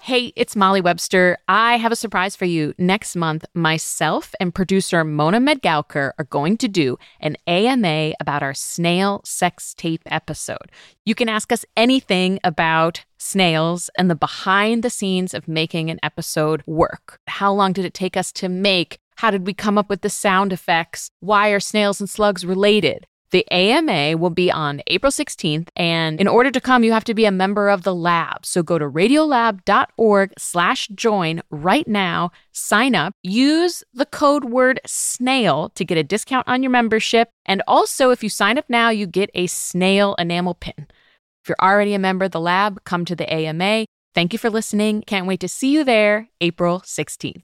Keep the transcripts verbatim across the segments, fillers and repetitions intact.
Hey, it's Molly Webster. I have a surprise for you. Next month, myself and producer Mona Medgalker are going to do an A M A about our snail sex tape episode. You can ask us anything about snails and the behind the scenes of making an episode work. How long did it take us to make? How did we come up with the sound effects? Why are snails and slugs related? The A M A will be on April sixteenth, and in order to come, you have to be a member of the lab. So go to radiolab.org slash join right now, sign up, use the code word SNAIL to get a discount on your membership, and also if you sign up now, you get a snail enamel pin. If you're already a member of the lab, come to the A M A. Thank you for listening. Can't wait to see you there, April sixteenth.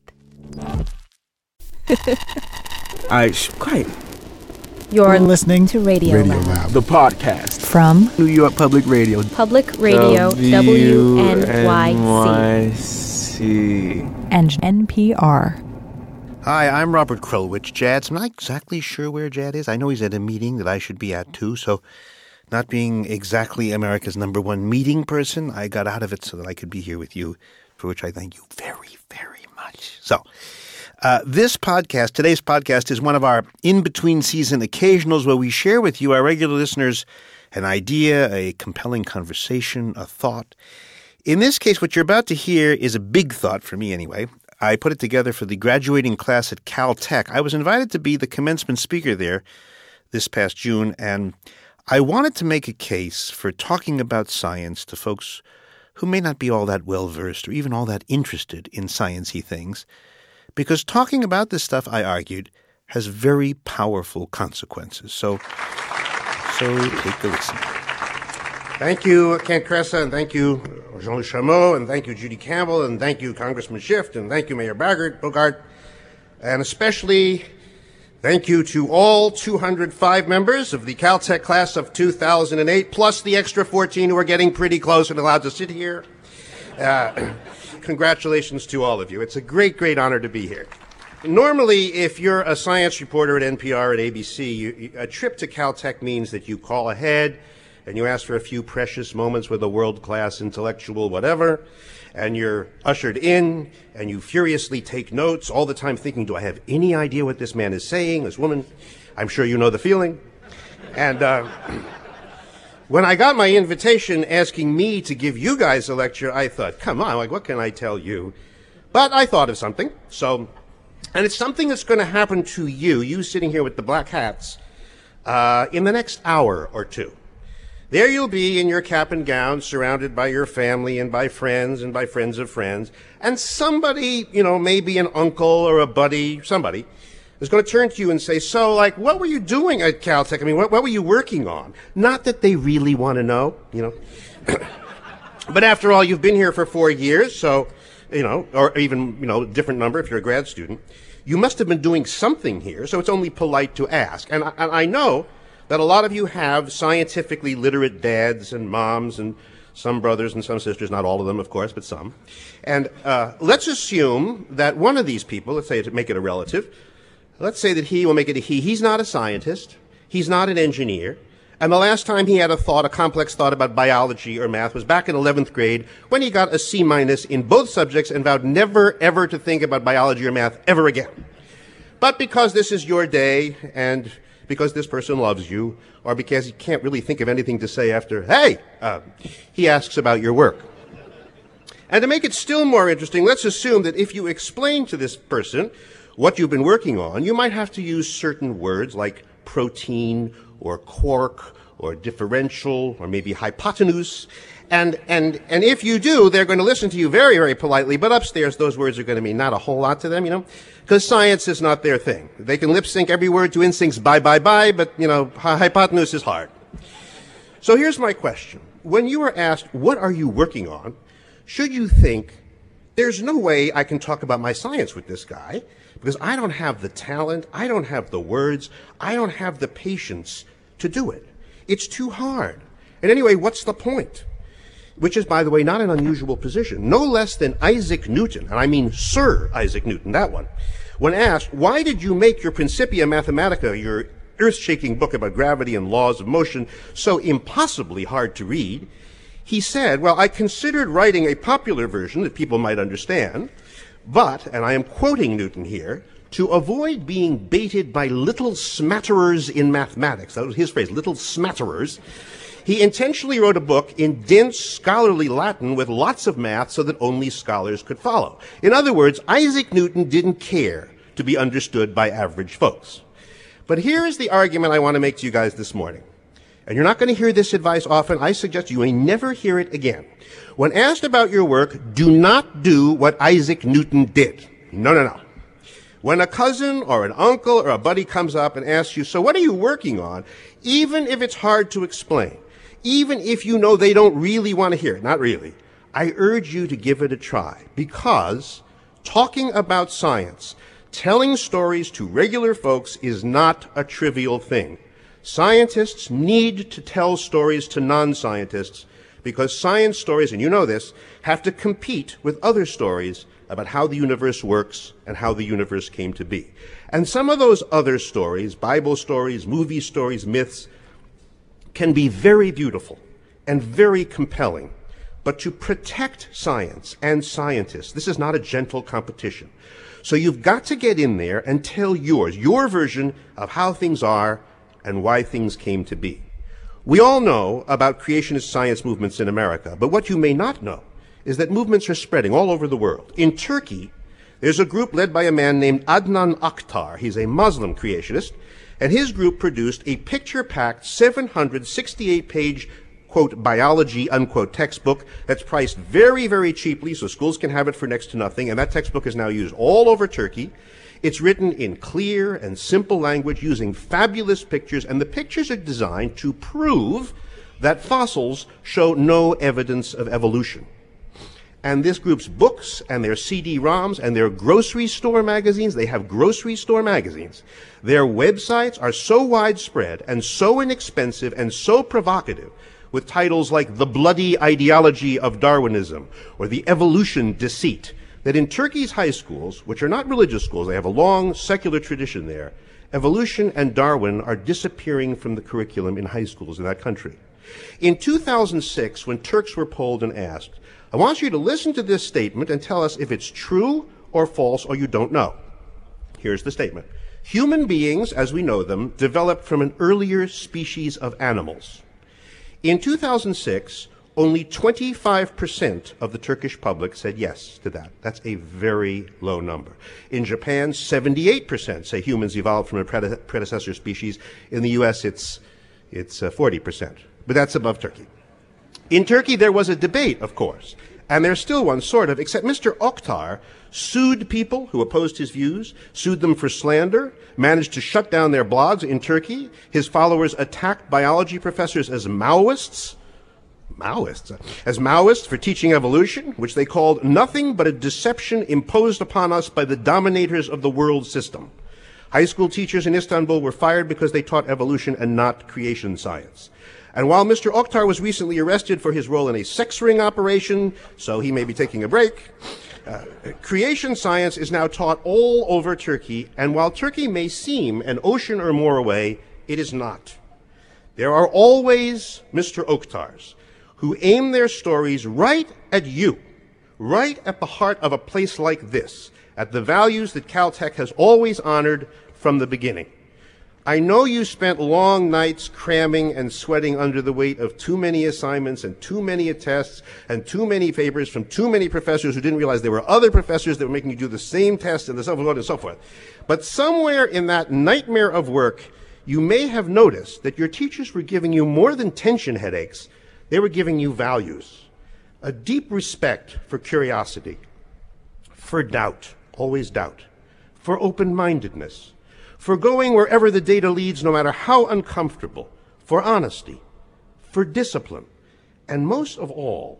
I sh- quiet. You're listening to Radio, Radio Lab. Lab, the podcast From New York Public Radio. Public Radio W N Y C and N P R. Hi, I'm Robert Krulwich. Jad's I'm not exactly sure where Jad is. I know he's at a meeting that I should be at too, so not being exactly America's number one meeting person, I got out of it so that I could be here with you, for which I thank you very, very much. So, Uh, this podcast, today's podcast, is one of our in-between season occasionals where we share with you, our regular listeners, an idea, a compelling conversation, a thought. In this case, what you're about to hear is a big thought for me anyway. I put it together for the graduating class at Caltech. I was invited to be the commencement speaker there this past June, and I wanted to make a case for talking about science to folks who may not be all that well-versed or even all that interested in science-y things. Because talking about this stuff, I argued, has very powerful consequences. So, so take a listen. Thank you, Kent Cressa, and thank you, Jean-Luc Chameau, and thank you, Judy Campbell, and thank you, Congressman Schiff, and thank you, Mayor Bogart, Bogart, and especially thank you to all two hundred five members of the Caltech class of two thousand eight, plus the extra fourteen who are getting pretty close and allowed to sit here. Uh, Congratulations to all of you. It's a great, great honor to be here. Normally, if you're a science reporter at N P R, at A B C, you, you, a trip to Caltech means that you call ahead and you ask for a few precious moments with a world-class intellectual whatever, and you're ushered in and you furiously take notes, all the time thinking, do I have any idea what this man is saying, this woman? I'm sure you know the feeling. And uh, when I got my invitation asking me to give you guys a lecture, I thought, come on, like, what can I tell you? But I thought of something. So, and it's something that's going to happen to you, you sitting here with the black hats, uh, in the next hour or two. There you'll be in your cap and gown, surrounded by your family and by friends and by friends of friends. And somebody, you know, maybe an uncle or a buddy, somebody, is going to turn to you and say, so, like, what were you doing at Caltech? I mean, what, what were you working on? Not that they really want to know, you know. But after all, you've been here for four years, so, you know, or even, you know, different number if you're a grad student. You must have been doing something here, so it's only polite to ask. And I, and I know that a lot of you have scientifically literate dads and moms and some brothers and some sisters, not all of them, of course, but some. And uh, let's assume that one of these people, let's say to make it a relative, let's say that he, will make it a he, he's not a scientist, he's not an engineer, and the last time he had a thought, a complex thought about biology or math was back in eleventh grade when he got a C minus in both subjects and vowed never, ever to think about biology or math ever again. But because this is your day, and because this person loves you, or because he can't really think of anything to say after, hey, uh, he asks about your work. And to make it still more interesting, let's assume that if you explain to this person what you've been working on, you might have to use certain words like protein or quark or differential or maybe hypotenuse. And, and, and if you do, they're going to listen to you very, very politely, but upstairs those words are going to mean not a whole lot to them, you know, because science is not their thing. They can lip sync every word to instincts, bye, bye, bye, but, you know, hypotenuse is hard. So here's my question. When you are asked, what are you working on, should you think, there's no way I can talk about my science with this guy, because I don't have the talent, I don't have the words, I don't have the patience to do it. It's too hard. And anyway, what's the point? Which is, by the way, not an unusual position. No less than Isaac Newton, and I mean Sir Isaac Newton, that one, when asked, why did you make your Principia Mathematica, your earth-shaking book about gravity and laws of motion, so impossibly hard to read, He said, well, I considered writing a popular version that people might understand, but, and I am quoting Newton here, to avoid being baited by little smatterers in mathematics, that was his phrase, little smatterers, he intentionally wrote a book in dense scholarly Latin with lots of math so that only scholars could follow. In other words, Isaac Newton didn't care to be understood by average folks. But here is the argument I want to make to you guys this morning. And you're not going to hear this advice often. I suggest you may never hear it again. When asked about your work, do not do what Isaac Newton did. No, no, no. When a cousin or an uncle or a buddy comes up and asks you, so what are you working on? Even if it's hard to explain, even if you know they don't really want to hear it, not really, I urge you to give it a try, because talking about science, telling stories to regular folks is not a trivial thing. Scientists need to tell stories to non-scientists because science stories, and you know this, have to compete with other stories about how the universe works and how the universe came to be. And some of those other stories, Bible stories, movie stories, myths, can be very beautiful and very compelling. But to protect science and scientists, this is not a gentle competition. So you've got to get in there and tell yours, your version of how things are and why things came to be. We all know about creationist science movements in America, but what you may not know is that movements are spreading all over the world. In Turkey, there's a group led by a man named Adnan Oktar. He's a Muslim creationist, and his group produced a picture-packed seven hundred sixty-eight page, quote, biology, unquote, textbook that's priced very, very cheaply so schools can have it for next to nothing, and that textbook is now used all over Turkey. It's written in clear and simple language using fabulous pictures, and the pictures are designed to prove that fossils show no evidence of evolution. And this group's books and their C D ROMs and their grocery store magazines, they have grocery store magazines. Their websites are so widespread and so inexpensive and so provocative, with titles like The Bloody Ideology of Darwinism or The Evolution Deceit, that in Turkey's high schools, which are not religious schools, they have a long secular tradition there, evolution and Darwin are disappearing from the curriculum in high schools in that country. In two thousand six, when Turks were polled and asked, I want you to listen to this statement and tell us if it's true or false or you don't know. Here's the statement. Human beings, as we know them, developed from an earlier species of animals. In two thousand six, only twenty-five percent of the Turkish public said yes to that. That's a very low number. In Japan, seventy-eight percent say humans evolved from a prede- predecessor species. In the U S, it's, it's uh, forty percent. But that's above Turkey. In Turkey, there was a debate, of course, and there's still one, sort of, except Mister Oktar sued people who opposed his views, sued them for slander, managed to shut down their blogs in Turkey. His followers attacked biology professors as Maoists, Maoists, as Maoists for teaching evolution, which they called nothing but a deception imposed upon us by the dominators of the world system. High school teachers in Istanbul were fired because they taught evolution and not creation science. And while Mister Oktar was recently arrested for his role in a sex ring operation, so he may be taking a break, uh, creation science is now taught all over Turkey, and while Turkey may seem an ocean or more away, it is not. There are always Mister Oktars who aim their stories right at you, right at the heart of a place like this, at the values that Caltech has always honored from the beginning. I know you spent long nights cramming and sweating under the weight of too many assignments and too many tests and too many papers from too many professors who didn't realize there were other professors that were making you do the same test and so forth and so forth. But somewhere in that nightmare of work, you may have noticed that your teachers were giving you more than tension headaches. They were giving you values, a deep respect for curiosity, for doubt, always doubt, for open-mindedness, for going wherever the data leads, no matter how uncomfortable, for honesty, for discipline, and most of all,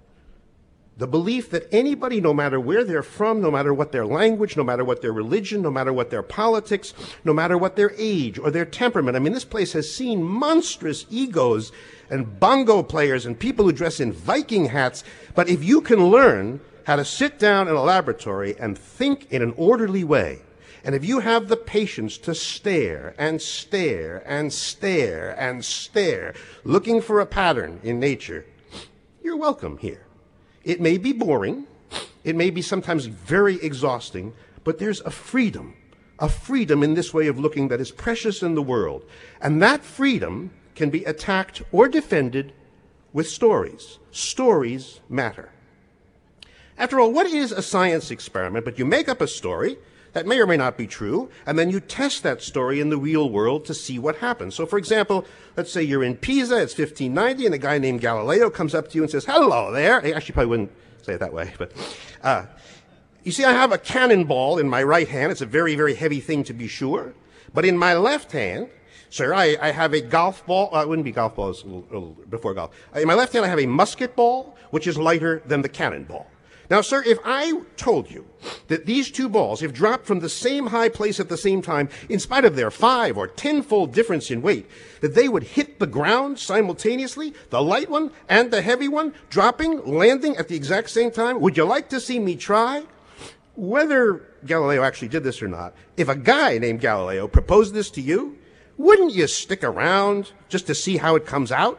the belief that anybody, no matter where they're from, no matter what their language, no matter what their religion, no matter what their politics, no matter what their age or their temperament. I mean, this place has seen monstrous egos and bongo players and people who dress in Viking hats. But if you can learn how to sit down in a laboratory and think in an orderly way, and if you have the patience to stare and stare and stare and stare, looking for a pattern in nature, you're welcome here. It may be boring, it may be sometimes very exhausting, but there's a freedom, a freedom in this way of looking that is precious in the world. And that freedom can be attacked or defended with stories. Stories matter. After all, what is a science experiment? But you make up a story that may or may not be true, and then you test that story in the real world to see what happens. So, for example, let's say you're in Pisa, it's fifteen ninety, and a guy named Galileo comes up to you and says, hello there. He actually probably wouldn't say it that way, but uh, you see, I have a cannonball in my right hand. It's a very, very heavy thing to be sure. But in my left hand, sir, I, I have a golf ball. Uh, it wouldn't be golf ball, it's a little, a little before golf. In my left hand, I have a musket ball, which is lighter than the cannonball. Now, sir, if I told you that these two balls, if dropped from the same high place at the same time, in spite of their five or tenfold difference in weight, that they would hit the ground simultaneously, the light one and the heavy one, dropping, landing at the exact same time, would you like to see me try? Whether Galileo actually did this or not, if a guy named Galileo proposed this to you, wouldn't you stick around just to see how it comes out?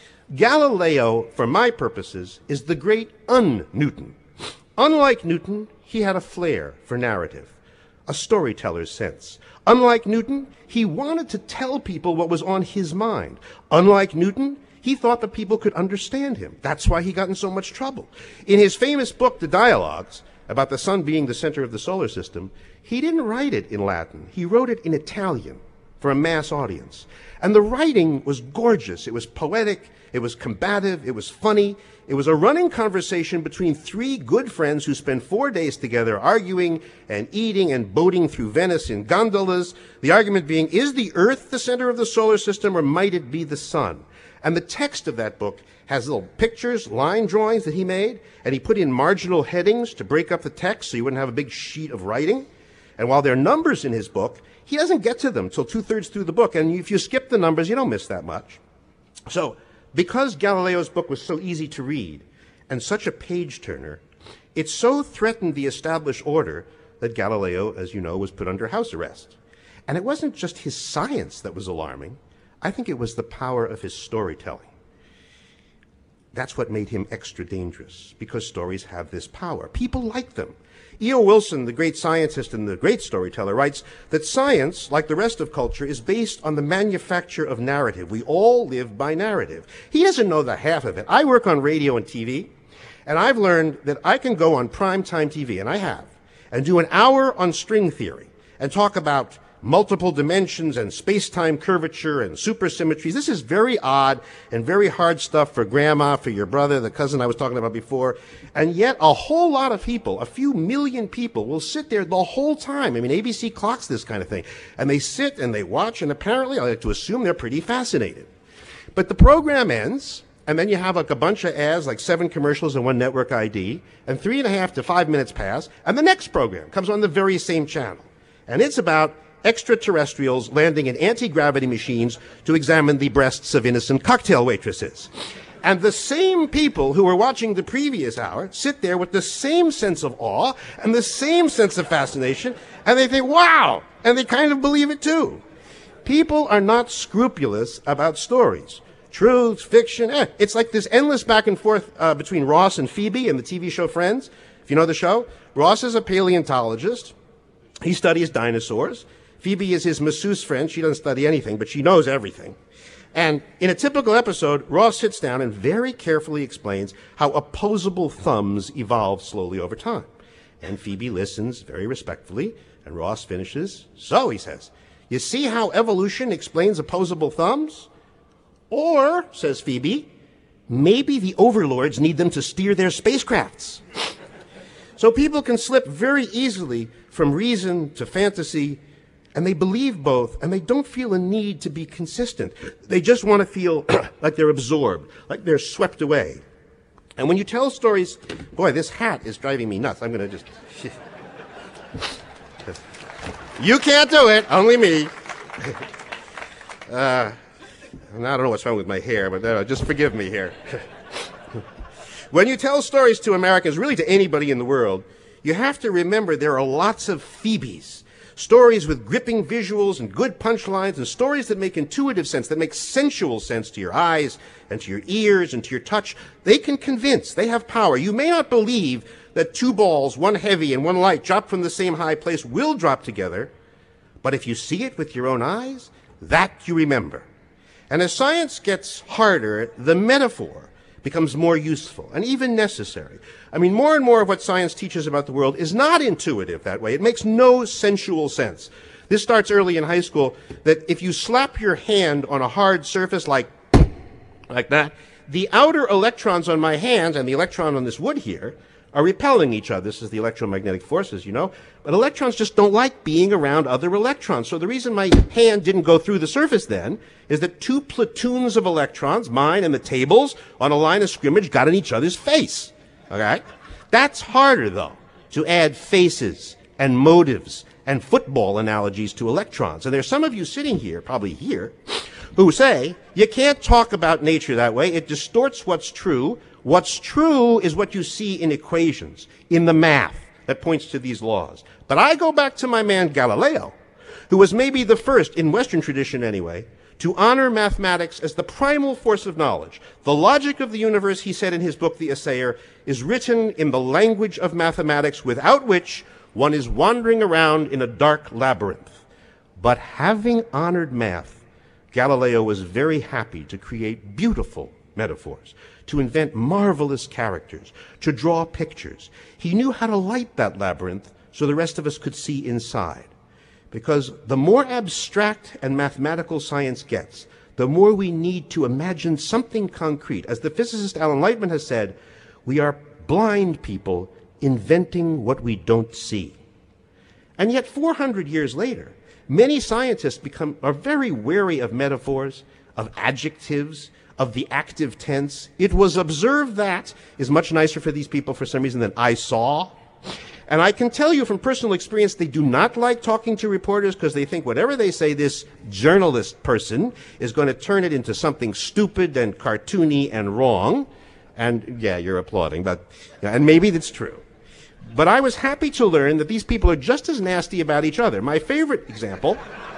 Galileo, for my purposes, is the great un-Newton. Unlike Newton, he had a flair for narrative, a storyteller's sense. Unlike Newton, he wanted to tell people what was on his mind. Unlike Newton, he thought that people could understand him. That's why he got in so much trouble. In his famous book, The Dialogues, about the sun being the center of the solar system, he didn't write it in Latin. He wrote it in Italian for a mass audience. And the writing was gorgeous. It was poetic. It was combative. It was funny. It was a running conversation between three good friends who spent four days together arguing and eating and boating through Venice in gondolas. The argument being, is the Earth the center of the solar system or might it be the sun? And the text of that book has little pictures, line drawings that he made, and he put in marginal headings to break up the text so you wouldn't have a big sheet of writing. And while there are numbers in his book, he doesn't get to them till two-thirds through the book. And if you skip the numbers, you don't miss that much. So, because Galileo's book was so easy to read and such a page-turner, it so threatened the established order that Galileo, as you know, was put under house arrest. And it wasn't just his science that was alarming. I think it was the power of his storytelling. That's what made him extra dangerous, because stories have this power. People like them. E O Wilson, the great scientist and the great storyteller, writes that science, like the rest of culture, is based on the manufacture of narrative. We all live by narrative. He doesn't know the half of it. I work on radio and T V, and I've learned that I can go on primetime T V, and I have, and do an hour on string theory and talk about multiple dimensions and space-time curvature and supersymmetries. This is very odd and very hard stuff for grandma, for your brother, the cousin I was talking about before. And yet a whole lot of people, a few million people, will sit there the whole time. I mean, A B C clocks this kind of thing. And they sit and they watch, and apparently, I like to assume they're pretty fascinated. But the program ends, and then you have like a bunch of ads, like seven commercials and one network I D, and three and a half to five minutes pass, and the next program comes on the very same channel. And it's about extraterrestrials landing in anti-gravity machines to examine the breasts of innocent cocktail waitresses. And the same people who were watching the previous hour sit there with the same sense of awe and the same sense of fascination, and they think, wow, and they kind of believe it too. People are not scrupulous about stories. Truth, fiction, eh. It's like this endless back and forth uh, between Ross and Phoebe in the T V show Friends. If you know the show, Ross is a paleontologist. He studies dinosaurs. Phoebe is his masseuse friend. She doesn't study anything, but she knows everything. And in a typical episode, Ross sits down and very carefully explains how opposable thumbs evolve slowly over time. And Phoebe listens very respectfully, and Ross finishes. So, he says, you see how evolution explains opposable thumbs? Or, says Phoebe, maybe the overlords need them to steer their spacecrafts. So people can slip very easily from reason to fantasy, and they believe both, and they don't feel a need to be consistent. They just want to feel like they're absorbed, like they're swept away. And when you tell stories, boy, this hat is driving me nuts. I'm going to just... You can't do it, only me. uh, I don't know what's wrong with my hair, but uh, just forgive me here. When you tell stories to Americans, really to anybody in the world, you have to remember there are lots of Phoebes. Stories with gripping visuals and good punchlines, and stories that make intuitive sense, that make sensual sense to your eyes and to your ears and to your touch. They can convince. They have power. You may not believe that two balls, one heavy and one light, dropped from the same high place will drop together, but if you see it with your own eyes, that you remember. And as science gets harder, the metaphor becomes more useful and even necessary. I mean, more and more of what science teaches about the world is not intuitive that way. It makes no sensual sense. This starts early in high school, that if you slap your hand on a hard surface like, like that, the outer electrons on my hands and the electron on this wood here are repelling each other. This is the electromagnetic forces, you know. But electrons just don't like being around other electrons. So the reason my hand didn't go through the surface then is that two platoons of electrons, mine and the table's, on a line of scrimmage got in each other's face. Okay? That's harder, though, to add faces and motives and football analogies to electrons. And there's some of you sitting here, probably here, who say, you can't talk about nature that way. It distorts what's true. What's true is what you see in equations, in the math that points to these laws. But I go back to my man Galileo, who was maybe the first, in Western tradition anyway, to honor mathematics as the primal force of knowledge. The logic of the universe, he said in his book, The Essayer, is written in the language of mathematics, without which one is wandering around in a dark labyrinth. But having honored math, Galileo was very happy to create beautiful metaphors, to invent marvelous characters, to draw pictures. He knew how to light that labyrinth so the rest of us could see inside. Because the more abstract and mathematical science gets, the more we need to imagine something concrete. As the physicist Alan Lightman has said, we are blind people inventing what we don't see. And yet four hundred years later, many scientists become, are very wary of metaphors, of adjectives, of the active tense. It was observed that is much nicer for these people for some reason than I saw. And I can tell you from personal experience, they do not like talking to reporters because they think whatever they say, this journalist person is going to turn it into something stupid and cartoony and wrong. And yeah, you're applauding, but, and maybe that's true. But I was happy to learn that these people are just as nasty about each other. My favorite example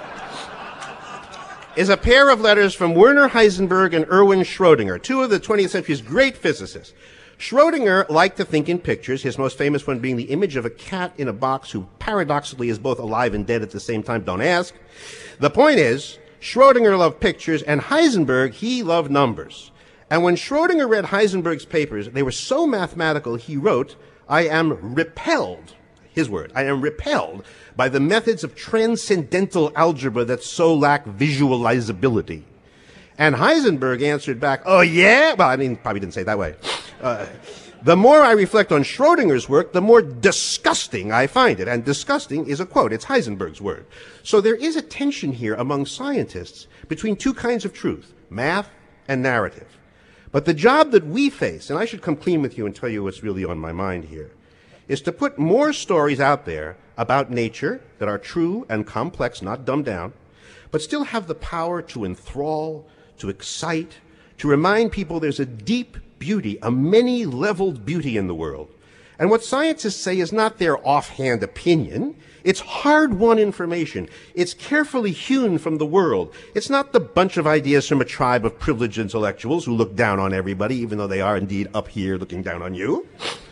is a pair of letters from Werner Heisenberg and Erwin Schrödinger, two of the twentieth century's great physicists. Schrödinger liked to think in pictures, his most famous one being the image of a cat in a box who paradoxically is both alive and dead at the same time. Don't ask. The point is, Schrödinger loved pictures, and Heisenberg, he loved numbers. And when Schrödinger read Heisenberg's papers, they were so mathematical, he wrote, I am repelled, his word, I am repelled by the methods of transcendental algebra that so lack visualizability. And Heisenberg answered back, oh yeah? Well, I mean, probably didn't say it that way. Uh, the more I reflect on Schrödinger's work, the more disgusting I find it. And disgusting is a quote. It's Heisenberg's word. So there is a tension here among scientists between two kinds of truth, math and narrative. But the job that we face, and I should come clean with you and tell you what's really on my mind here, is to put more stories out there about nature that are true and complex, not dumbed down, but still have the power to enthrall, to excite, to remind people there's a deep beauty, a many-leveled beauty in the world. And what scientists say is not their offhand opinion. It's hard-won information. It's carefully hewn from the world. It's not the bunch of ideas from a tribe of privileged intellectuals who look down on everybody, even though they are indeed up here looking down on you.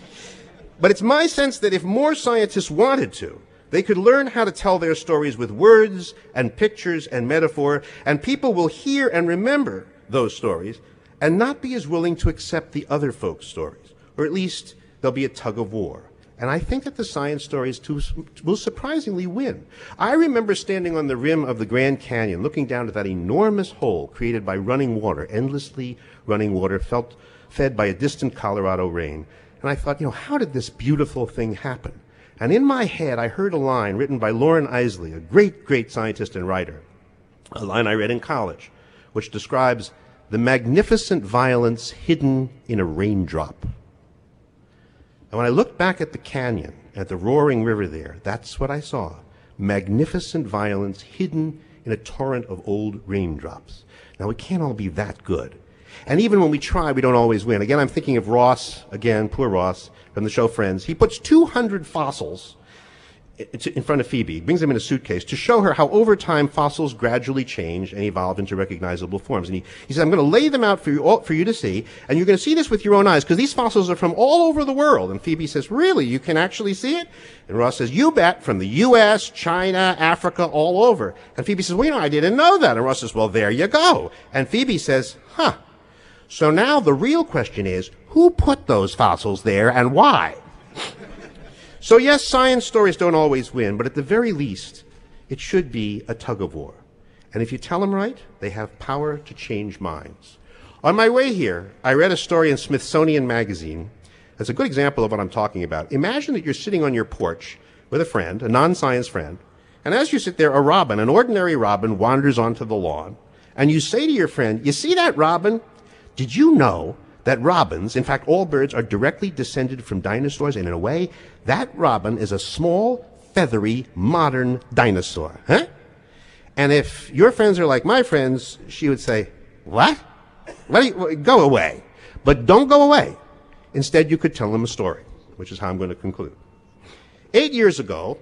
But it's my sense that if more scientists wanted to, they could learn how to tell their stories with words and pictures and metaphor, and people will hear and remember those stories and not be as willing to accept the other folks' stories, or at least there'll be a tug of war. And I think that the science stories too, will surprisingly win. I remember standing on the rim of the Grand Canyon, looking down at that enormous hole created by running water, endlessly running water, felt, fed by a distant Colorado rain. And I thought, you know, how did this beautiful thing happen? And in my head, I heard a line written by Loren Eiseley, a great, great scientist and writer, a line I read in college, which describes the magnificent violence hidden in a raindrop. And when I looked back at the canyon, at the roaring river there, that's what I saw. Magnificent violence hidden in a torrent of old raindrops. Now, we can't all be that good. And even when we try, we don't always win. Again, I'm thinking of Ross, again, poor Ross, from the show Friends. He puts two hundred fossils in front of Phoebe, brings them in a suitcase to show her how over time fossils gradually change and evolve into recognizable forms. And he, he said, I'm going to lay them out for you, all, for you to see, and you're going to see this with your own eyes, because these fossils are from all over the world. And Phoebe says, really, you can actually see it? And Ross says, you bet, from the U S, China, Africa, all over. And Phoebe says, well, you know, I didn't know that. And Ross says, well, there you go. And Phoebe says, huh. So now the real question is, who put those fossils there and why? So yes, science stories don't always win, but at the very least, it should be a tug-of-war. And if you tell them right, they have power to change minds. On my way here, I read a story in Smithsonian Magazine. That's a good example of what I'm talking about. Imagine that you're sitting on your porch with a friend, a non-science friend, and as you sit there, a robin, an ordinary robin, wanders onto the lawn, and you say to your friend, you see that robin? Did you know that robins, in fact, all birds, are directly descended from dinosaurs, and in a way, that robin is a small, feathery, modern dinosaur, huh? And if your friends are like my friends, she would say, what? What do you, go away. But don't go away. Instead, you could tell them a story, which is how I'm going to conclude. Eight years ago,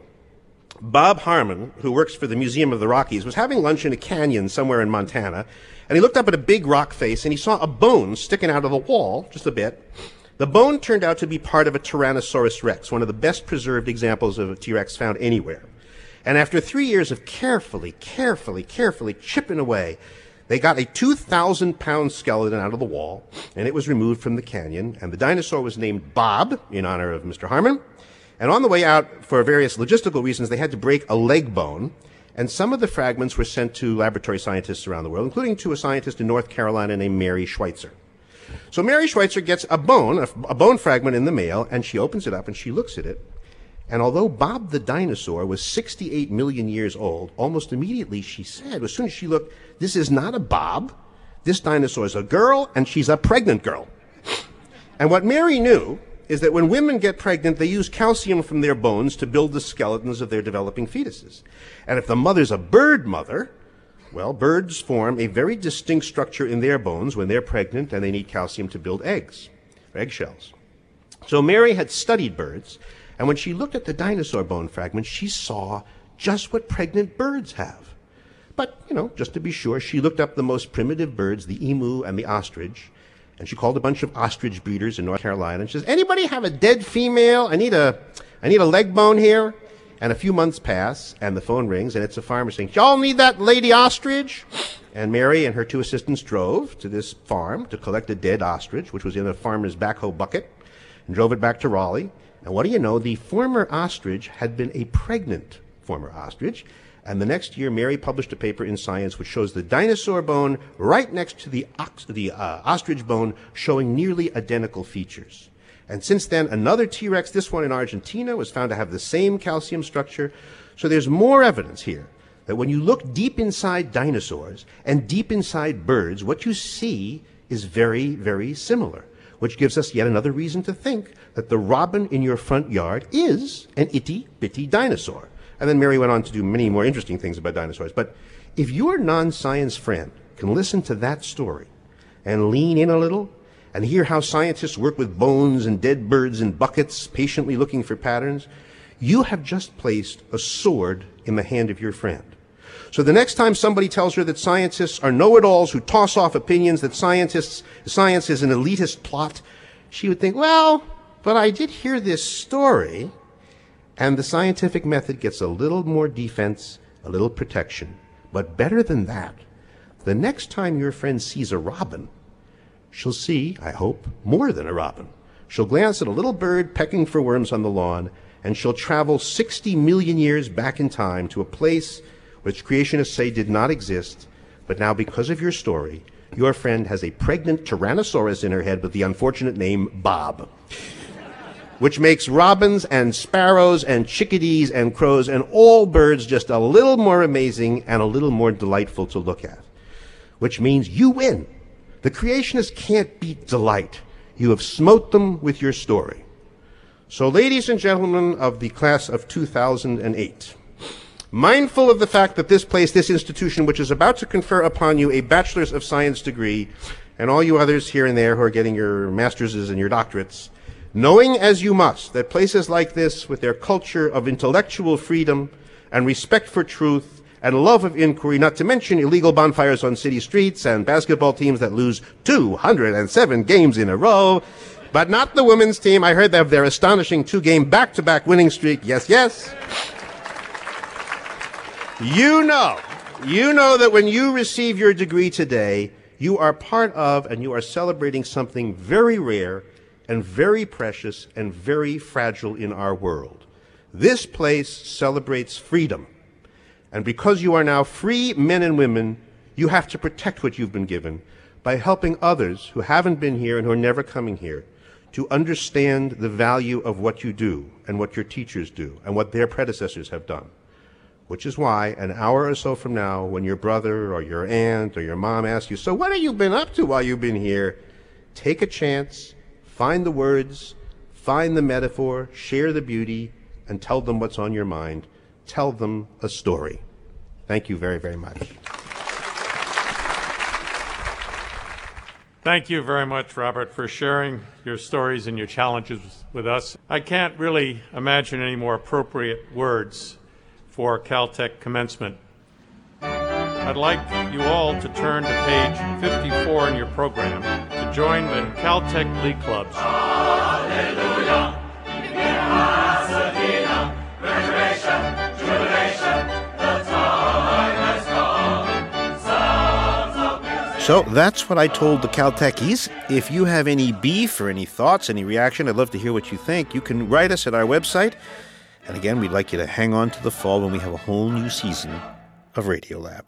Bob Harmon, who works for the Museum of the Rockies, was having lunch in a canyon somewhere in Montana, and he looked up at a big rock face, and he saw a bone sticking out of the wall, just a bit. The bone turned out to be part of a Tyrannosaurus rex, one of the best preserved examples of a T-Rex found anywhere. And after three years of carefully, carefully, carefully chipping away, they got a two thousand pound skeleton out of the wall, and it was removed from the canyon, and the dinosaur was named Bob, in honor of Mister Harmon. And on the way out, for various logistical reasons, they had to break a leg bone, and some of the fragments were sent to laboratory scientists around the world, including to a scientist in North Carolina named Mary Schweitzer. So Mary Schweitzer gets a bone, a, a bone fragment in the mail, and she opens it up and she looks at it. And although Bob the dinosaur was sixty-eight million years old, almost immediately she said, as soon as she looked, this is not a Bob. This dinosaur is a girl, and she's a pregnant girl. And what Mary knew is that when women get pregnant, they use calcium from their bones to build the skeletons of their developing fetuses. And if the mother's a bird mother, well, birds form a very distinct structure in their bones when they're pregnant and they need calcium to build eggs, eggshells. So Mary had studied birds, and when she looked at the dinosaur bone fragment, she saw just what pregnant birds have. But, you know, just to be sure, she looked up the most primitive birds, the emu and the ostrich, and she called a bunch of ostrich breeders in North Carolina, and she says, anybody have a dead female? I need a, I need a leg bone here. And a few months pass, and the phone rings, and it's a farmer saying, y'all need that lady ostrich? And Mary and her two assistants drove to this farm to collect a dead ostrich, which was in a farmer's backhoe bucket, and drove it back to Raleigh. And what do you know? The former ostrich had been a pregnant former ostrich. And the next year, Mary published a paper in Science which shows the dinosaur bone right next to the, ox- the uh, ostrich bone, showing nearly identical features. And since then, another T-Rex, this one in Argentina, was found to have the same calcium structure. So there's more evidence here that when you look deep inside dinosaurs and deep inside birds, what you see is very, very similar, which gives us yet another reason to think that the robin in your front yard is an itty-bitty dinosaur. And then Mary went on to do many more interesting things about dinosaurs. But if your non-science friend can listen to that story and lean in a little and hear how scientists work with bones and dead birds in buckets, patiently looking for patterns, you have just placed a sword in the hand of your friend. So the next time somebody tells her that scientists are know-it-alls who toss off opinions, that scientists, science is an elitist plot, she would think, well, but I did hear this story. And the scientific method gets a little more defense, a little protection. But better than that, the next time your friend sees a robin, she'll see, I hope, more than a robin. She'll glance at a little bird pecking for worms on the lawn, and she'll travel sixty million years back in time to a place which creationists say did not exist, but now because of your story, your friend has a pregnant Tyrannosaurus in her head with the unfortunate name Bob, which makes robins and sparrows and chickadees and crows and all birds just a little more amazing and a little more delightful to look at, which means you win. The creationists can't beat delight. You have smote them with your story. So, ladies and gentlemen of the class of two thousand eight, mindful of the fact that this place, this institution, which is about to confer upon you a Bachelor's of Science degree, and all you others here and there who are getting your master's and your doctorates, knowing as you must that places like this, with their culture of intellectual freedom and respect for truth and love of inquiry, not to mention illegal bonfires on city streets and basketball teams that lose two hundred seven games in a row, but not the women's team. I heard of their astonishing two-game back-to-back winning streak. Yes, yes. You know, you know that when you receive your degree today, you are part of and you are celebrating something very rare and very precious and very fragile in our world. This place celebrates freedom. And because you are now free men and women, you have to protect what you've been given by helping others who haven't been here and who are never coming here to understand the value of what you do and what your teachers do and what their predecessors have done. Which is why an hour or so from now, when your brother or your aunt or your mom asks you, so what have you been up to while you've been here? Take a chance, find the words, find the metaphor, share the beauty, and tell them what's on your mind. Tell them a story. Thank you very, very much. Thank you very much, Robert, for sharing your stories and your challenges with us. I can't really imagine any more appropriate words for Caltech commencement. I'd like you all to turn to page fifty-four in your program to join the Caltech Glee Clubs. Hallelujah! Resurrection, jubilation, the time has come. So that's what I told the Caltechies. If you have any beef or any thoughts, any reaction, I'd love to hear what you think. You can write us at our website. And again, we'd like you to hang on to the fall when we have a whole new season of Radiolab.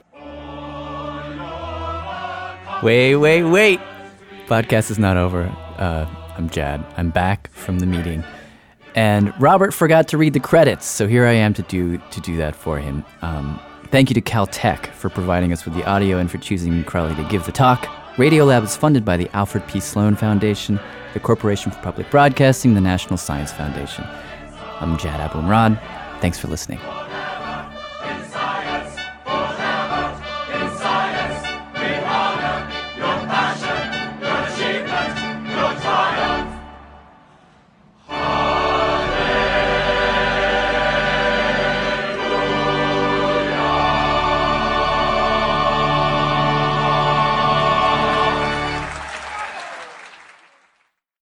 Wait, wait, wait. Podcast is not over. Uh, I'm Jad. I'm back from the meeting. And Robert forgot to read the credits, so here I am to do to do that for him. Um, thank you to Caltech for providing us with the audio and for choosing Crowley to give the talk. Radiolab is funded by the Alfred P. Sloan Foundation, the Corporation for Public Broadcasting, the National Science Foundation. I'm Jad Abumrad. Thanks for listening.